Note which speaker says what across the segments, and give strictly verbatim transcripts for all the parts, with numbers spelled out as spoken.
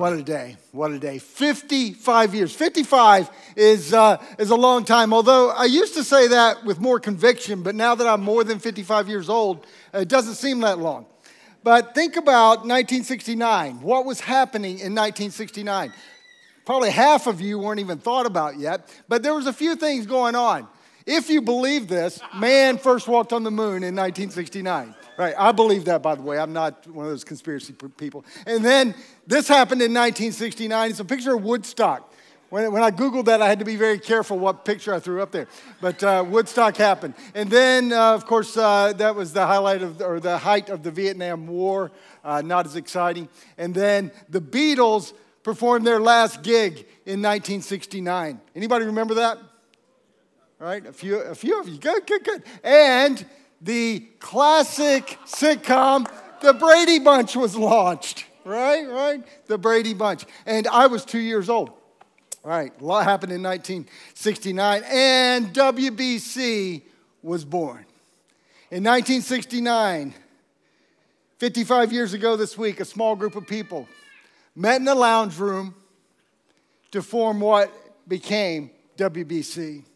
Speaker 1: What a day. What a day. fifty-five years. fifty-five is uh, is a long time. Although I used to say that with more conviction, but now that I'm more than fifty-five years old, it doesn't seem that long. But think about nineteen sixty-nine. What was happening in nineteen sixty-nine? Probably half of you weren't even thought about yet, but there was a few things going on. If you believe this, man first walked on the moon in nineteen sixty-nine. Right, I believe that, by the way. I'm not one of those conspiracy people. And then this happened in nineteen sixty-nine. It's a picture of Woodstock. When, when I Googled that, I had to be very careful what picture I threw up there. But uh, Woodstock happened. And then, uh, of course, uh, that was the highlight of, or the height of the Vietnam War. Uh, not as exciting. And then the Beatles performed their last gig in nineteen sixty-nine. Anybody remember that? All right, a few, a few of you. Good, good, good. And the classic sitcom, The Brady Bunch, was launched. Right, right? The Brady Bunch. And I was two years old. Right, a lot happened in nineteen sixty-nine. And W B C was born. In nineteen sixty-nine, fifty-five years ago this week, a small group of people met in a lounge room to form what became W B C.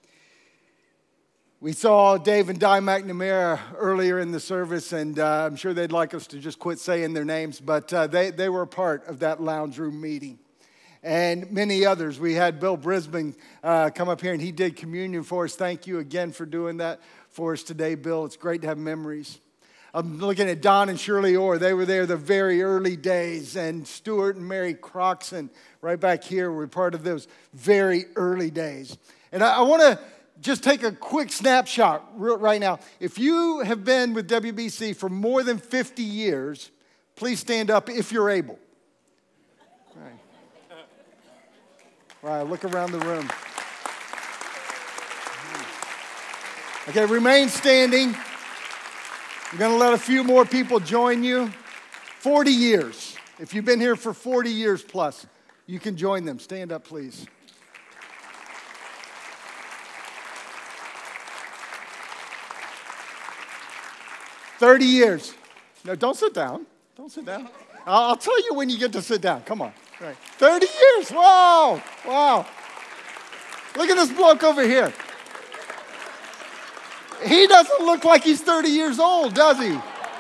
Speaker 1: We saw Dave and Di McNamara earlier in the service, and uh, I'm sure they'd like us to just quit saying their names, but uh, they, they were a part of that lounge room meeting. And many others. We had Bill Brisbane uh, come up here, and he did communion for us. Thank you again for doing that for us today, Bill. It's great to have memories. I'm looking at Don and Shirley Orr. They were there the very early days, and Stuart and Mary Croxon right back here were part of those very early days. And I, I want to just take a quick snapshot right now. If you have been with W B C for more than fifty years, please stand up if you're able. All right. All right, look around the room. Okay, remain standing. I'm going to let a few more people join you. forty years. If you've been here for forty years plus, you can join them. Stand up, please. thirty years. No, don't sit down. Don't sit down. I'll, I'll tell you when you get to sit down. Come on. Right. thirty years. Wow. Wow. Look at this bloke over here. He doesn't look like he's thirty years old, does he?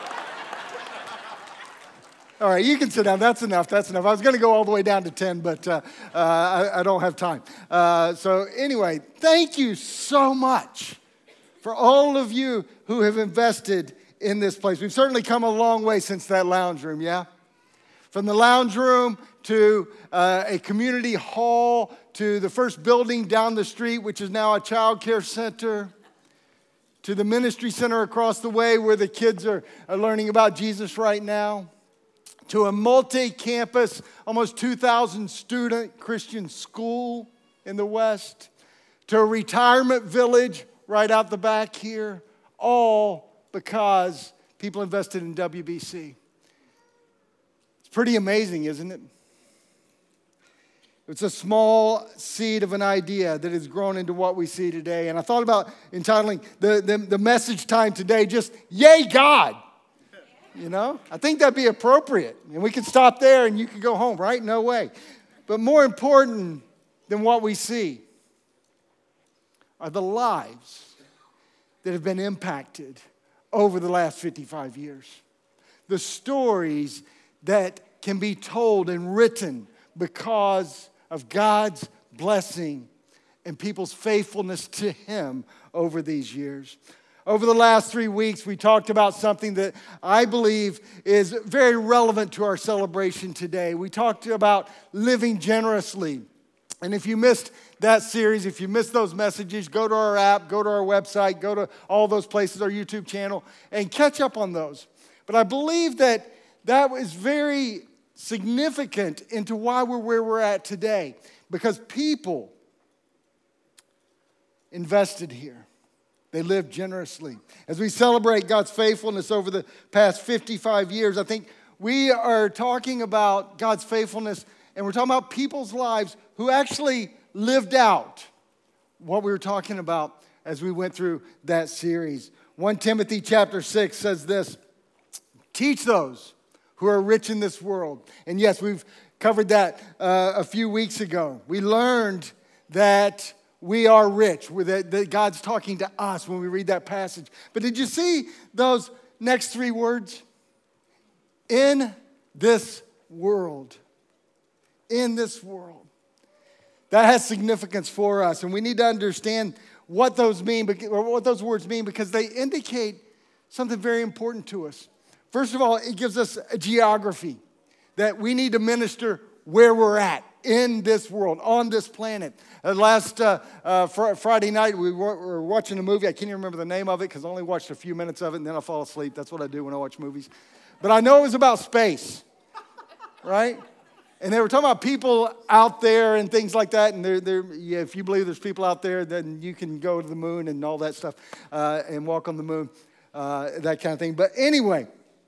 Speaker 1: All right, you can sit down. That's enough. That's enough. I was going to go all the way down to ten, but uh, uh, I, I don't have time. Uh, so anyway, thank you so much for all of you who have invested in this place. We've certainly come a long way since that lounge room, yeah? From the lounge room to uh, a community hall to the first building down the street, which is now a child care center, to the ministry center across the way where the kids are, are learning about Jesus right now, to a multi-campus, almost two thousand student Christian school in the West, to a retirement village right out the back here, all because people invested in W B C. It's pretty amazing, isn't it? It's a small seed of an idea that has grown into what we see today. And I thought about entitling the, the, the message time today just, Yay, God! You know, I think that'd be appropriate. And we could stop there and you could go home, right? No way. But more important than what we see are the lives that have been impacted over the last fifty-five years. The stories that can be told and written because of God's blessing and people's faithfulness to Him over these years. Over the last three weeks, we talked about something that I believe is very relevant to our celebration today. We talked about living generously. And if you missed that series, if you missed those messages, go to our app, go to our website, go to all those places, our YouTube channel, and catch up on those. But I believe that that was very significant into why we're where we're at today. Because people invested here. They lived generously. As we celebrate God's faithfulness over the past fifty-five years, I think we are talking about God's faithfulness, and we're talking about people's lives who actually lived out what we were talking about as we went through that series. First Timothy chapter six says this, teach those who are rich in this world. And yes, we've covered that uh, a few weeks ago. We learned that we are rich, that, that God's talking to us when we read that passage. But did you see those next three words? In this world. In this world. That has significance for us, and we need to understand what those mean, or what those words mean, because they indicate something very important to us. First of all, it gives us a geography that we need to minister where we're at in this world, on this planet. Uh, last uh, uh, fr- Friday night, we were, were watching a movie. I can't even remember the name of it because I only watched a few minutes of it, and then I fall asleep. That's what I do when I watch movies. But I know it was about space, right? And they were talking about people out there and things like that. And they're, they're, yeah, if you believe there's people out there, then you can go to the moon and all that stuff uh, and walk on the moon, uh, that kind of thing. But anyway,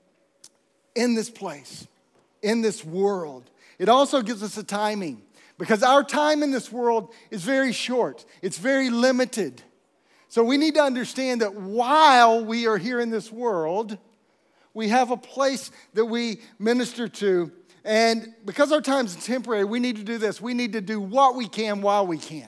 Speaker 1: in this place, in this world, it also gives us a timing, because our time in this world is very short. It's very limited. So we need to understand that while we are here in this world, we have a place that we minister to. And because our time is temporary, we need to do this. We need to do what we can while we can.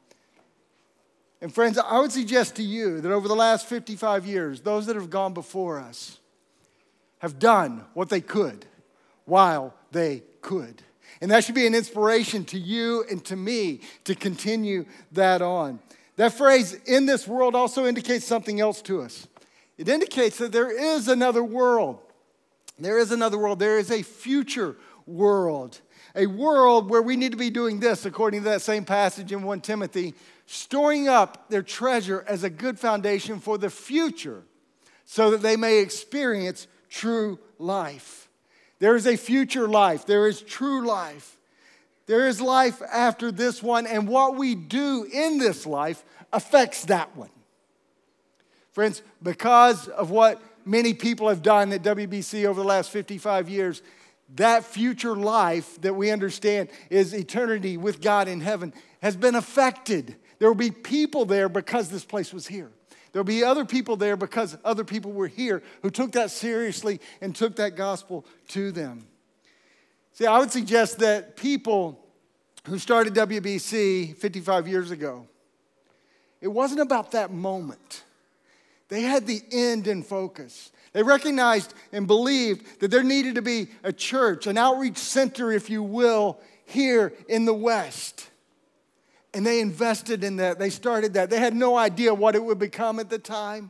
Speaker 1: And friends, I would suggest to you that over the last fifty-five years, those that have gone before us have done what they could while they could. And that should be an inspiration to you and to me to continue that on. That phrase, in this world, also indicates something else to us. It indicates that there is another world. There is another world. There is a future world. A world where we need to be doing this, according to that same passage in First Timothy, storing up their treasure as a good foundation for the future so that they may experience true life. There is a future life. There is true life. There is life after this one, and what we do in this life affects that one. Friends, because of what many people have done at W B C over the last fifty-five years, that future life that we understand is eternity with God in heaven has been affected. There will be people there because this place was here. There will be other people there because other people were here who took that seriously and took that gospel to them. See, I would suggest that people who started W B C fifty-five years ago, it wasn't about that moment. They had the end in focus. They recognized and believed that there needed to be a church, an outreach center, if you will, here in the West. And they invested in that. They started that. They had no idea what it would become at the time.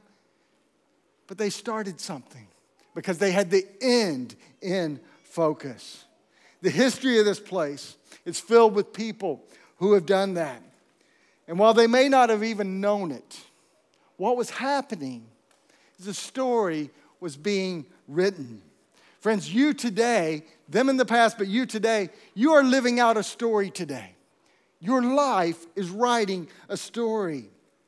Speaker 1: But they started something because they had the end in focus. The history of this place is filled with people who have done that. And while they may not have even known it, what was happening is a story was being written. Friends, you today, them in the past, but you today, you are living out a story today. Your life is writing a story.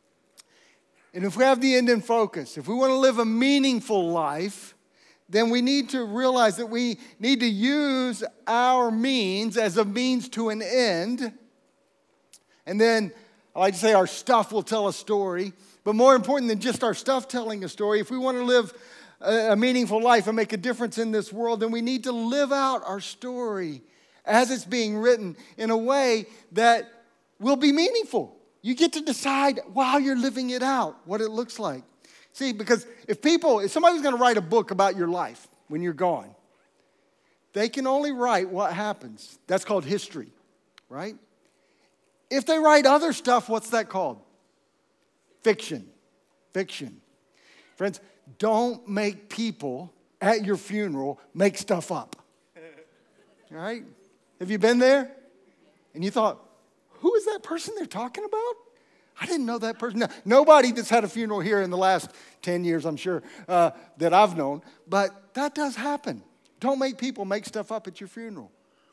Speaker 1: And if we have the end in focus, if we want to live a meaningful life, then we need to realize that we need to use our means as a means to an end. And then, I like to say, our stuff will tell a story. But more important than just our stuff telling a story, if we want to live a, a meaningful life and make a difference in this world, then we need to live out our story as it's being written in a way that will be meaningful. You get to decide while you're living it out what it looks like. See, because if people, if somebody's going to write a book about your life when you're gone, they can only write what happens. That's called history, right? If they write other stuff, what's that called? Fiction. Fiction. Friends, don't make people at your funeral make stuff up. All right? Have you been there? And you thought, who is that person they're talking about? I didn't know that person. No, nobody that's had a funeral here in the last ten years, I'm sure, uh, that I've known. But that does happen. Don't make people make stuff up at your funeral.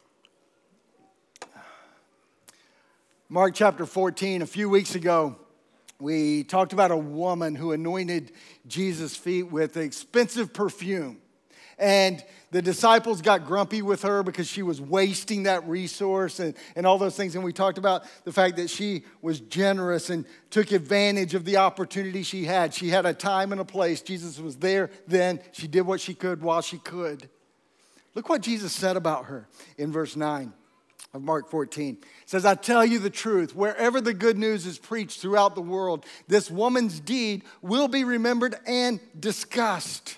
Speaker 1: Mark chapter fourteen, a few weeks ago, we talked about a woman who anointed Jesus' feet with expensive perfume. And the disciples got grumpy with her because she was wasting that resource and, and all those things. And we talked about the fact that she was generous and took advantage of the opportunity she had. She had a time and a place. Jesus was there then. She did what she could while she could. Look what Jesus said about her in verse nine of Mark fourteen. It says, I tell you the truth, wherever the good news is preached throughout the world, this woman's deed will be remembered and discussed.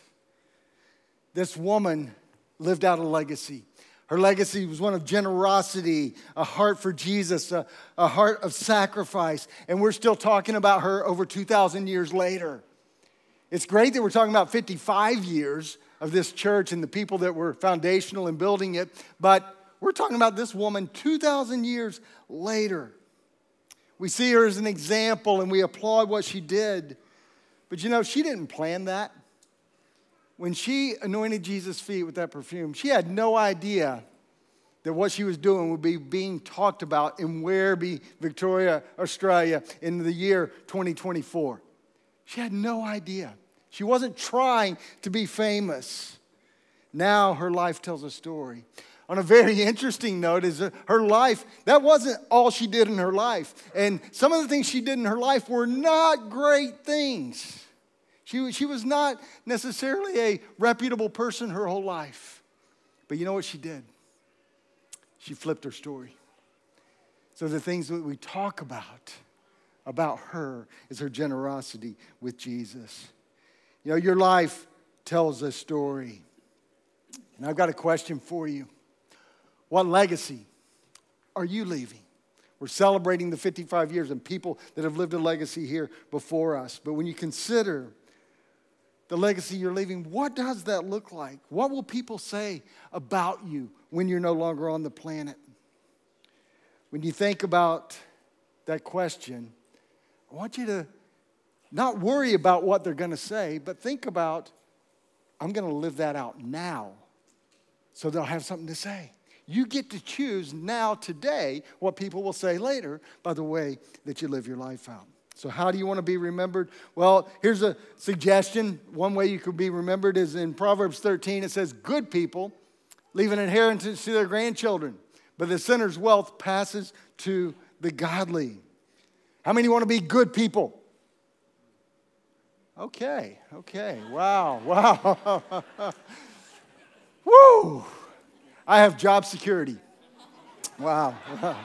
Speaker 1: This woman lived out a legacy. Her legacy was one of generosity, a heart for Jesus, a, a heart of sacrifice. And we're still talking about her over two thousand years later. It's great that we're talking about fifty-five years of this church and the people that were foundational in building it, but we're talking about this woman two thousand years later. We see her as an example and we applaud what she did. But you know, she didn't plan that. When she anointed Jesus' feet with that perfume, she had no idea that what she was doing would be being talked about in Werribee, Victoria, Australia in the year twenty twenty-four. She had no idea. She wasn't trying to be famous. Now her life tells a story. On a very interesting note is her life, that wasn't all she did in her life. And some of the things she did in her life were not great things. She, she was not necessarily a reputable person her whole life. But you know what she did? She flipped her story. So the things that we talk about, about her, is her generosity with Jesus. You know, your life tells a story. And I've got a question for you. What legacy are you leaving? We're celebrating the fifty-five years and people that have lived a legacy here before us. But when you consider the legacy you're leaving, what does that look like? What will people say about you when you're no longer on the planet? When you think about that question, I want you to not worry about what they're going to say, but think about, I'm going to live that out now so they'll have something to say. You get to choose now, today, what people will say later by the way that you live your life out. So how do you want to be remembered? Well, here's a suggestion. One way you could be remembered is in Proverbs thirteen. It says, good people leave an inheritance to their grandchildren, but the sinner's wealth passes to the godly. How many want to be good people? Okay, okay, wow, wow. Woo! I have job security. Wow.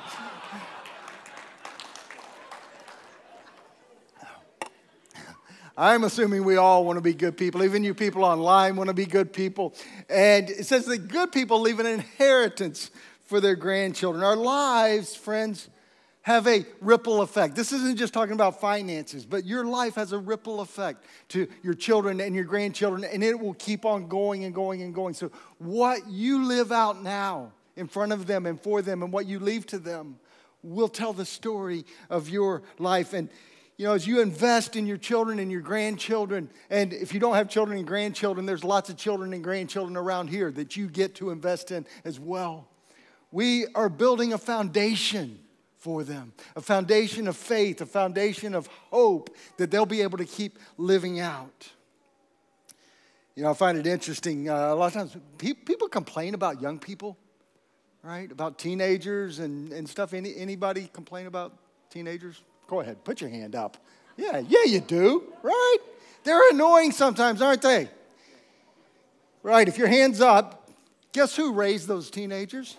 Speaker 1: I'm assuming we all want to be good people. Even you people online want to be good people. And it says that good people leave an inheritance for their grandchildren. Our lives, friends, have a ripple effect. This isn't just talking about finances, but your life has a ripple effect to your children and your grandchildren, and it will keep on going and going and going. So what you live out now in front of them and for them and what you leave to them will tell the story of your life. And you know, as you invest in your children and your grandchildren, and if you don't have children and grandchildren, there's lots of children and grandchildren around here that you get to invest in as well. We are building a foundation for them, a foundation of faith, a foundation of hope that they'll be able to keep living out. You know, I find it interesting. Uh, a lot of times pe- people complain about young people, right? About teenagers and, and stuff. Any, anybody complain about teenagers? Go ahead, put your hand up. Yeah, yeah, you do, right? They're annoying sometimes, aren't they? Right, if your hand's up, guess who raised those teenagers?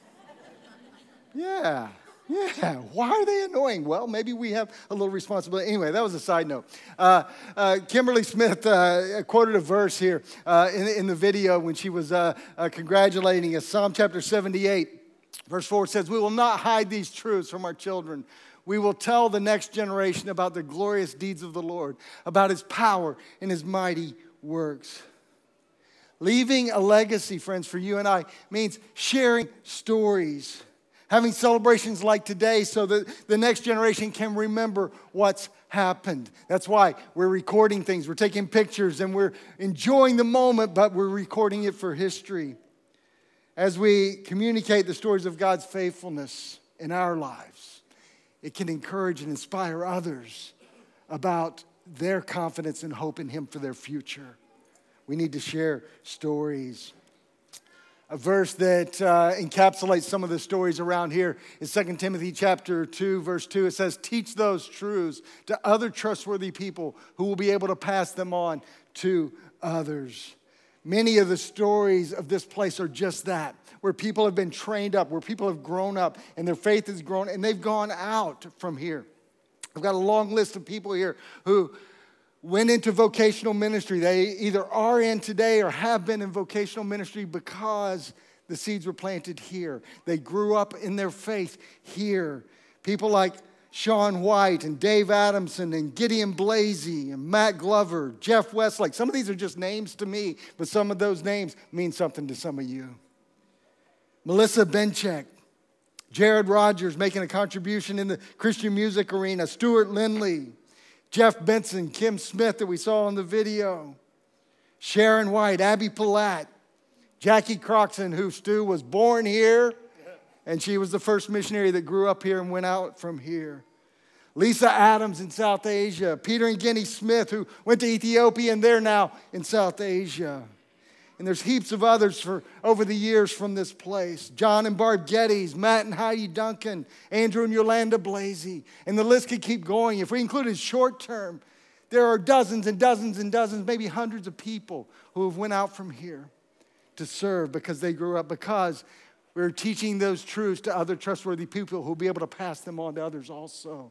Speaker 1: Yeah, yeah. Why are they annoying? Well, maybe we have a little responsibility. Anyway, that was a side note. Uh, uh, Kimberly Smith uh, quoted a verse here uh, in, in the video when she was uh, uh, congratulating us. Psalm chapter seventy-eight, verse four says, we will not hide these truths from our children. We will tell the next generation about the glorious deeds of the Lord, about his power and his mighty works. Leaving a legacy, friends, for you and I means sharing stories, having celebrations like today so that the next generation can remember what's happened. That's why we're recording things. We're taking pictures and we're enjoying the moment, but we're recording it for history. As we communicate the stories of God's faithfulness in our lives, it can encourage and inspire others about their confidence and hope in him for their future. We need to share stories. A verse that uh, encapsulates some of the stories around here is Second Timothy chapter two, verse two. It says, teach those truths to other trustworthy people who will be able to pass them on to others. Many of the stories of this place are just that, where people have been trained up, where people have grown up, and their faith has grown, and they've gone out from here. I've got a long list of people here who went into vocational ministry. They either are in today or have been in vocational ministry because the seeds were planted here. They grew up in their faith here. People like Sean White and Dave Adamson and Gideon Blasey and Matt Glover, Jeff Westlake. Some of these are just names to me, but some of those names mean something to some of you. Melissa Benchek, Jared Rogers making a contribution in the Christian music arena, Stuart Lindley, Jeff Benson, Kim Smith that we saw in the video, Sharon White, Abby Palat, Jackie Croxon, who Stu was born here, and she was the first missionary that grew up here and went out from here. Lisa Adams in South Asia, Peter and Guinea Smith, who went to Ethiopia, and they're now in South Asia. And there's heaps of others for over the years from this place. John and Barb Geddes, Matt and Heidi Duncan, Andrew and Yolanda Blasey. And the list could keep going. If we included short term, there are dozens and dozens and dozens, maybe hundreds of people who have went out from here to serve because they grew up, because we're teaching those truths to other trustworthy people who will be able to pass them on to others also.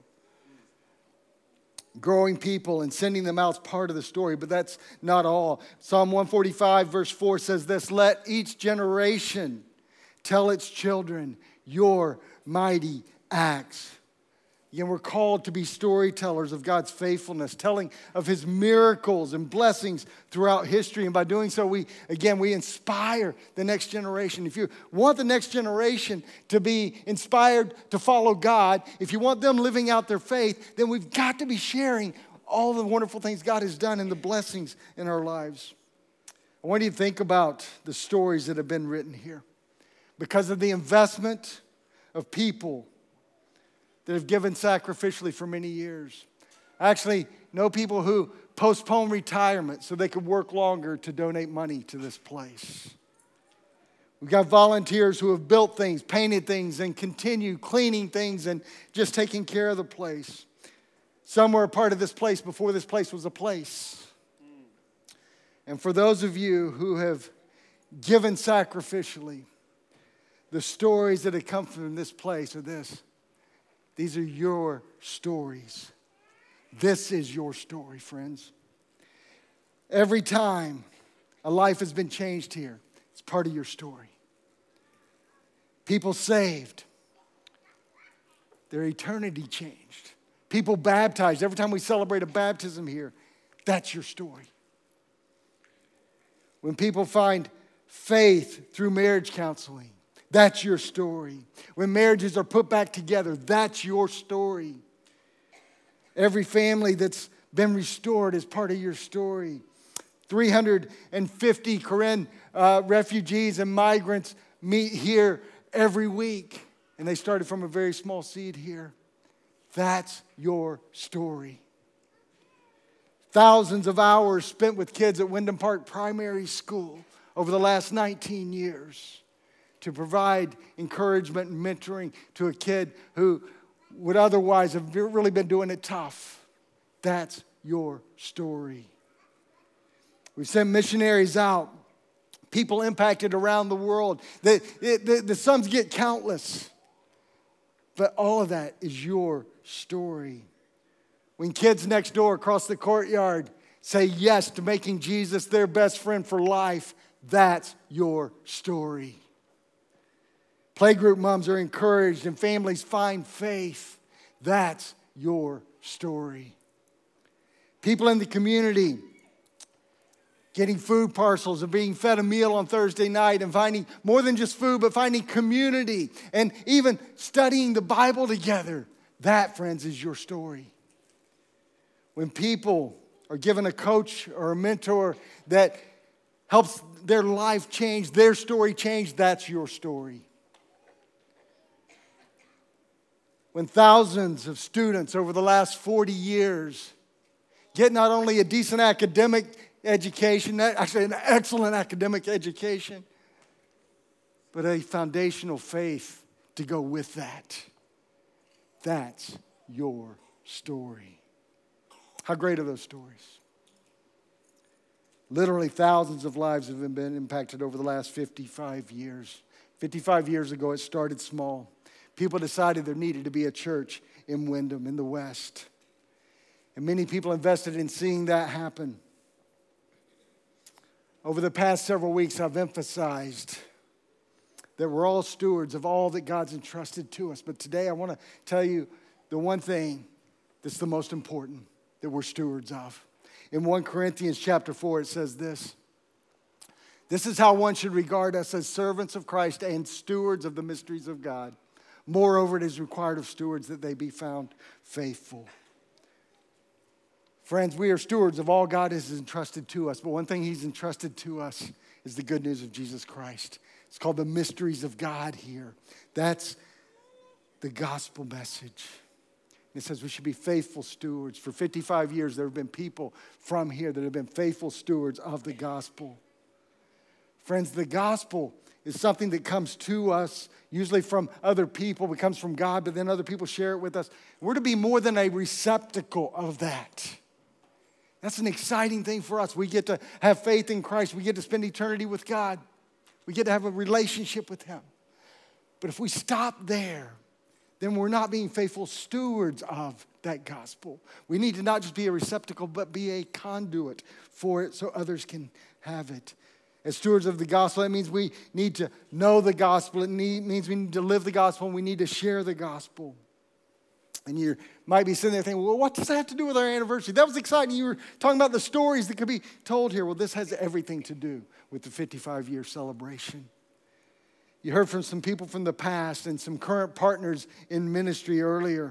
Speaker 1: Growing people and sending them out is part of the story, but that's not all. Psalm one forty-five verse four says this: let each generation tell its children your mighty acts. Again, we're called to be storytellers of God's faithfulness, telling of his miracles and blessings throughout history. And by doing so, we, again, we inspire the next generation. If you want the next generation to be inspired to follow God, if you want them living out their faith, then we've got to be sharing all the wonderful things God has done and the blessings in our lives. I want you to think about the stories that have been written here. Because of the investment of people that have given sacrificially for many years. I actually know people who postpone retirement so they could work longer to donate money to this place. We've got volunteers who have built things, painted things, and continue cleaning things and just taking care of the place. Some were a part of this place before this place was a place. And for those of you who have given sacrificially, the stories that have come from this place are this. These are your stories. This is your story, friends. Every time a life has been changed here, it's part of your story. People saved, their eternity changed. People baptized. Every time we celebrate a baptism here, that's your story. When people find faith through marriage counseling, that's your story. When marriages are put back together, that's your story. Every family that's been restored is part of your story. three hundred fifty Karen uh, refugees and migrants meet here every week. And they started from a very small seed here. That's your story. Thousands of hours spent with kids at Wyndham Park Primary School over the last nineteen years. To provide encouragement and mentoring to a kid who would otherwise have really been doing it tough. That's your story. We sent missionaries out, people impacted around the world. The, the, the sums get countless, but all of that is your story. When kids next door across the courtyard say yes to making Jesus their best friend for life, that's your story. Playgroup moms are encouraged and families find faith. That's your story. People in the community getting food parcels and being fed a meal on Thursday night and finding more than just food, but finding community and even studying the Bible together. That, friends, is your story. When people are given a coach or a mentor that helps their life change, their story change, that's your story. When thousands of students over the last forty years get not only a decent academic education, actually an excellent academic education, but a foundational faith to go with that. That's your story. How great are those stories? Literally thousands of lives have been impacted over the last fifty-five years. fifty-five years ago, it started small. People decided there needed to be a church in Windham, in the West. And many people invested in seeing that happen. Over the past several weeks, I've emphasized that we're all stewards of all that God's entrusted to us. But today, I want to tell you the one thing that's the most important that we're stewards of. In First Corinthians chapter four, it says this. This is how one should regard us as servants of Christ and stewards of the mysteries of God. Moreover, it is required of stewards that they be found faithful. Friends, we are stewards of all God has entrusted to us. But one thing he's entrusted to us is the good news of Jesus Christ. It's called the mysteries of God here. That's the gospel message. It says we should be faithful stewards. For fifty-five years, there have been people from here that have been faithful stewards of the gospel. Friends, the gospel is something that comes to us, usually from other people. It comes from God, but then other people share it with us. We're to be more than a receptacle of that. That's an exciting thing for us. We get to have faith in Christ. We get to spend eternity with God. We get to have a relationship with him. But if we stop there, then we're not being faithful stewards of that gospel. We need to not just be a receptacle, but be a conduit for it so others can have it. As stewards of the gospel, that means we need to know the gospel. It need, means we need to live the gospel, and we need to share the gospel. And you might be sitting there thinking, well, what does that have to do with our anniversary? That was exciting. You were talking about the stories that could be told here. Well, this has everything to do with the fifty-five-year celebration. You heard from some people from the past and some current partners in ministry earlier.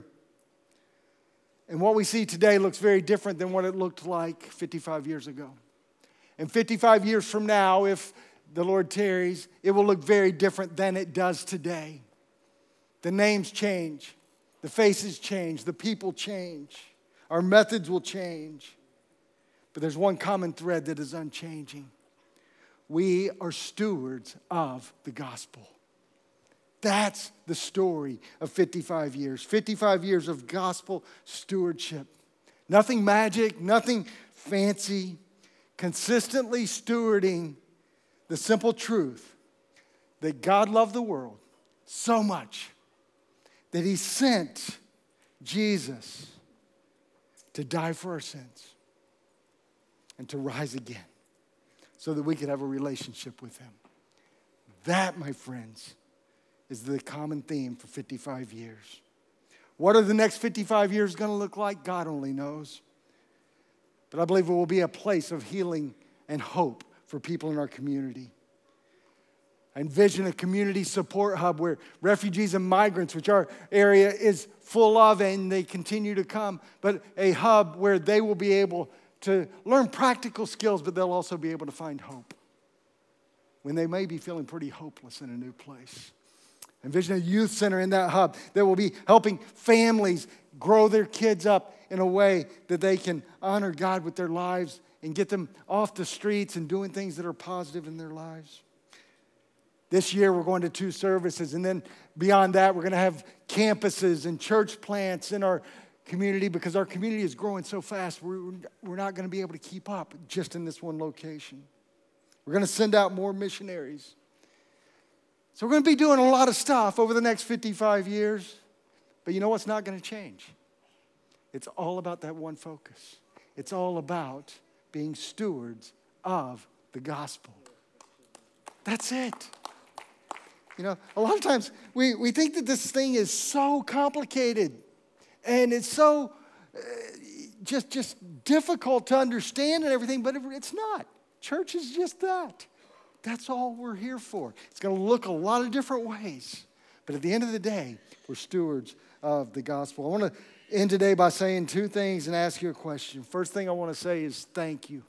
Speaker 1: And what we see today looks very different than what it looked like fifty-five years ago. And fifty-five years from now, if the Lord tarries, it will look very different than it does today. The names change. The faces change. The people change. Our methods will change. But there's one common thread that is unchanging. We are stewards of the gospel. That's the story of fifty-five years. fifty-five years of gospel stewardship. Nothing magic, nothing fancy. Consistently stewarding the simple truth that God loved the world so much that he sent Jesus to die for our sins and to rise again so that we could have a relationship with him. That, my friends, is the common theme for fifty-five years. What are the next fifty-five years going to look like? God only knows. But I believe it will be a place of healing and hope for people in our community. I envision a community support hub where refugees and migrants, which our area is full of and they continue to come, but a hub where they will be able to learn practical skills, but they'll also be able to find hope when they may be feeling pretty hopeless in a new place. Envision a youth center in that hub that will be helping families grow their kids up in a way that they can honor God with their lives and get them off the streets and doing things that are positive in their lives. This year we're going to two services, and then beyond that we're going to have campuses and church plants in our community because our community is growing so fast we're, we're not going to be able to keep up just in this one location. We're going to send out more missionaries. So we're going to be doing a lot of stuff over the next fifty-five years, but you know what's not going to change? It's all about that one focus. It's all about being stewards of the gospel. That's it. You know, a lot of times we, we think that this thing is so complicated and it's so uh, just, just difficult to understand and everything, but it's not. Church is just that. That's all we're here for. It's going to look a lot of different ways, but at the end of the day, we're stewards of the gospel. I want to end today by saying two things and ask you a question. First thing I want to say is thank you.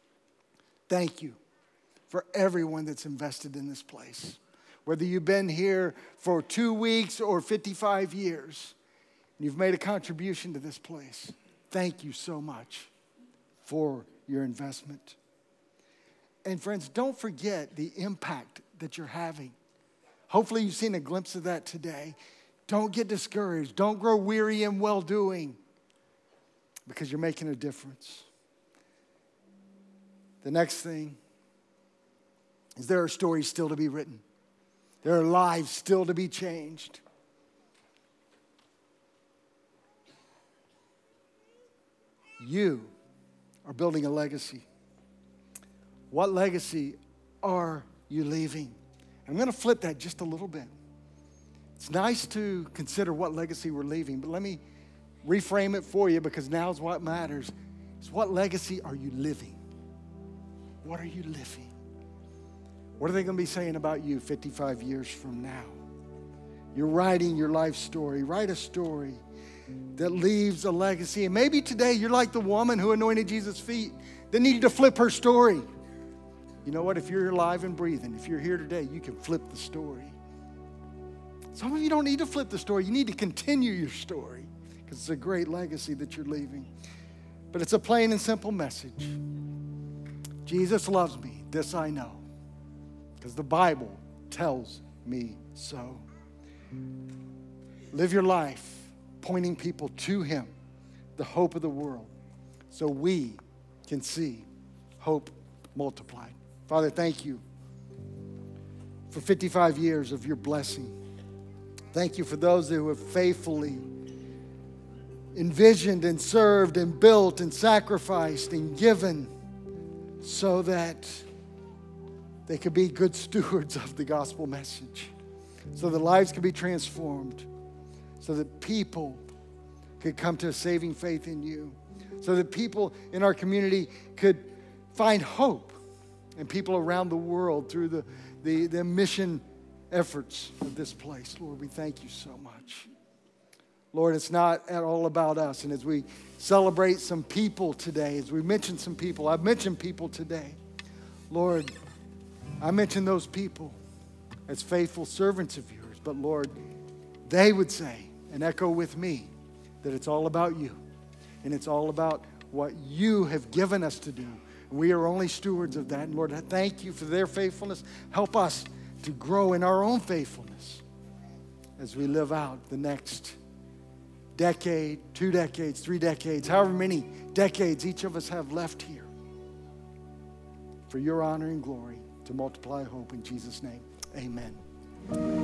Speaker 1: Thank you for everyone that's invested in this place. Whether you've been here for two weeks or fifty-five years, and you've made a contribution to this place, thank you so much for your investment. And friends, don't forget the impact that you're having. Hopefully you've seen a glimpse of that today. Don't get discouraged. Don't grow weary in well-doing because you're making a difference. The next thing is there are stories still to be written. There are lives still to be changed. You are building a legacy. What legacy are you leaving? I'm going to flip that just a little bit. It's nice to consider what legacy we're leaving, but let me reframe it for you, because now's what matters. It's what legacy are you living? What are you living? What are they going to be saying about you fifty-five years from now? You're writing your life story. Write a story that leaves a legacy. And maybe today you're like the woman who anointed Jesus' feet that needed to flip her story. You know what? If you're alive and breathing, if you're here today, you can flip the story. Some of you don't need to flip the story. You need to continue your story, because it's a great legacy that you're leaving. But it's a plain and simple message. Jesus loves me. This I know, because the Bible tells me so. Live your life pointing people to Him, the hope of the world, so we can see hope multiplied. Father, thank you for fifty-five years of your blessing. Thank you for those who have faithfully envisioned and served and built and sacrificed and given so that they could be good stewards of the gospel message, so that lives could be transformed, so that people could come to a saving faith in you, so that people in our community could find hope, and people around the world through the, the, the mission efforts of this place. Lord, we thank you so much. Lord, it's not at all about us. And as we celebrate some people today, as we mention some people, I've mentioned people today. Lord, I mention those people as faithful servants of yours. But Lord, they would say and echo with me that it's all about you. And it's all about what you have given us to do. And we are only stewards of that. And Lord, I thank you for their faithfulness. Help us to grow in our own faithfulness as we live out the next decade, two decades, three decades, however many decades each of us have left here, for your honor and glory, to multiply hope in Jesus' name. Amen.